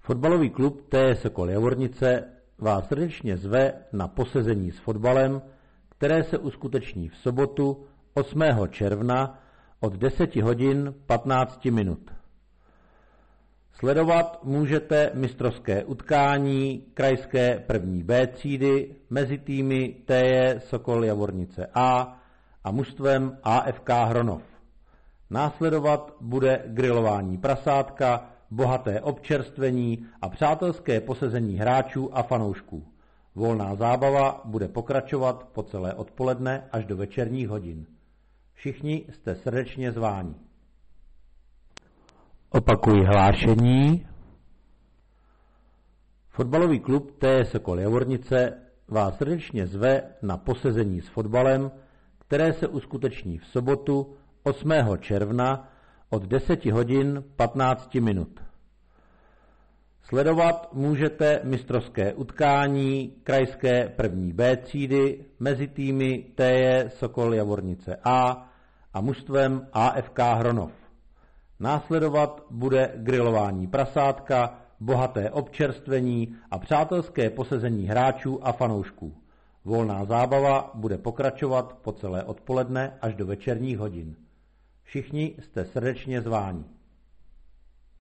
Fotbalový klub TJ Sokol Javornice vás srdečně zve na posezení s fotbalem, které se uskuteční v sobotu 8. června od 10 hodin 15 minut. Sledovat můžete mistrovské utkání krajské první B třídy mezi týmy TJ Sokol Javornice a mužstvem AFK Hronov. Následovat bude grilování prasátka, bohaté občerstvení a přátelské posezení hráčů a fanoušků. Volná zábava bude pokračovat po celé odpoledne až do večerních hodin. Všichni jste srdečně zváni. Opakuji hlášení. Fotbalový klub TJ Sokol Javornice vás srdečně zve na posezení s fotbalem, které se uskuteční v sobotu 8. června od 10 hodin 15 minut. Sledovat můžete mistrovské utkání krajské první B třídy mezi týmy TJ Sokol Javornice a mužstvem AFK Hronov. Následovat bude grilování prasátka, bohaté občerstvení a přátelské posezení hráčů a fanoušků. Volná zábava bude pokračovat po celé odpoledne až do večerních hodin. Všichni jste srdečně zváni.